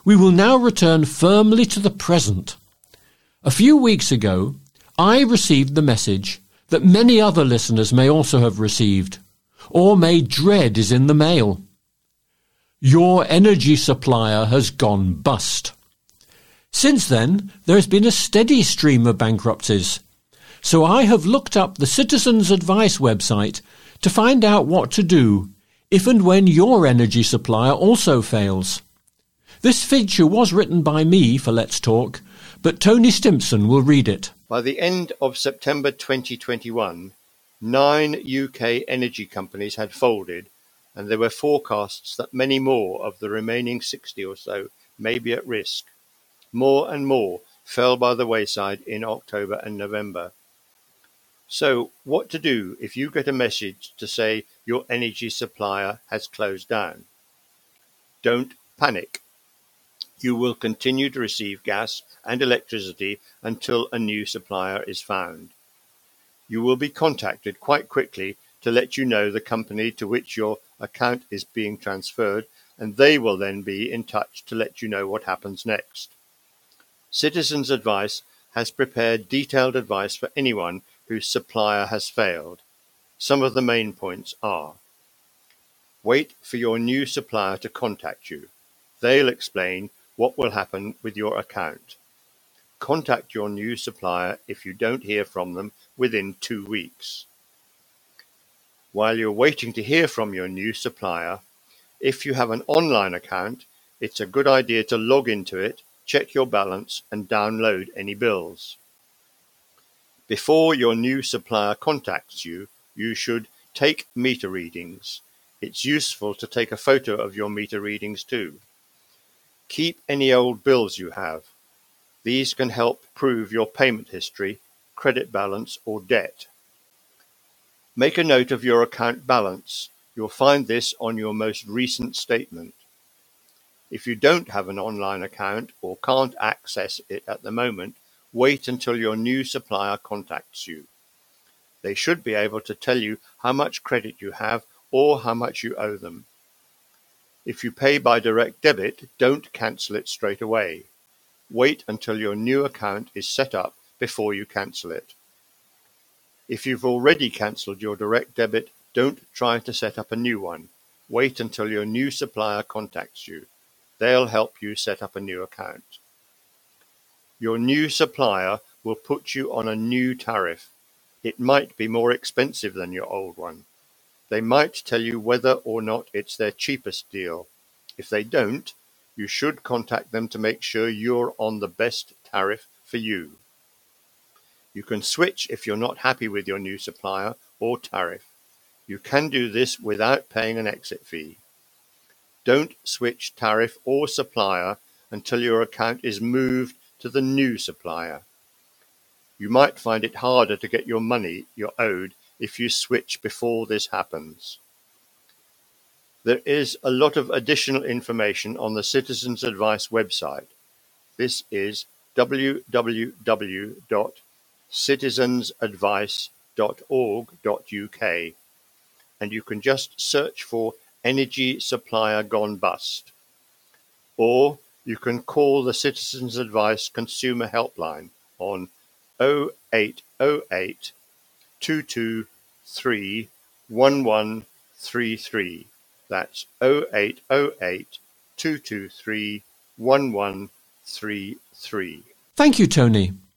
We will now return firmly to the present. A few weeks ago, I received the message that many other listeners may also have received, or may dread is in the mail. Your energy supplier has gone bust. Since then, there has been a steady stream of bankruptcies, so I have looked up the Citizens Advice website to find out what to do if and when your energy supplier also fails. This feature was written by me for Let's Talk, but Tony Stimpson will read it. By the end of September 2021, 9 UK energy companies had folded, and there were forecasts that many more of the remaining 60 or so may be at risk. More and more fell by the wayside in October and November. So, what to do if you get a message to say your energy supplier has closed down? Don't panic. You will continue to receive gas and electricity until a new supplier is found. You will be contacted quite quickly to let you know the company to which your account is being transferred, and they will then be in touch to let you know what happens next. Citizens Advice has prepared detailed advice for anyone whose supplier has failed. Some of the main points are: wait for your new supplier to contact you. They'll explain what will happen with your account. Contact your new supplier if you don't hear from them within 2 weeks. While you're waiting to hear from your new supplier, if you have an online account, it's a good idea to log into it, check your balance, and download any bills. Before your new supplier contacts you, you should take meter readings. It's useful to take a photo of your meter readings too. Keep any old bills you have. These can help prove your payment history, credit balance, or debt. Make a note of your account balance. You'll find this on your most recent statement. If you don't have an online account or can't access it at the moment, wait until your new supplier contacts you. They should be able to tell you how much credit you have or how much you owe them. If you pay by direct debit, don't cancel it straight away. Wait until your new account is set up before you cancel it. If you've already cancelled your direct debit, don't try to set up a new one. Wait until your new supplier contacts you. They'll help you set up a new account. Your new supplier will put you on a new tariff. It might be more expensive than your old one. They might tell you whether or not it's their cheapest deal. If they don't, you should contact them to make sure you're on the best tariff for you. You can switch if you're not happy with your new supplier or tariff. You can do this without paying an exit fee. Don't switch tariff or supplier until your account is moved to the new supplier. You might find it harder to get your money you're owed if you switch before this happens. There is a lot of additional information on the Citizens Advice website. This is www.citizensadvice.org.uk, and you can just search for Energy Supplier Gone Bust. Or you can call the Citizens Advice Consumer Helpline on 0808 223 1133. That's 0808 223 1133. Thank you, Tony.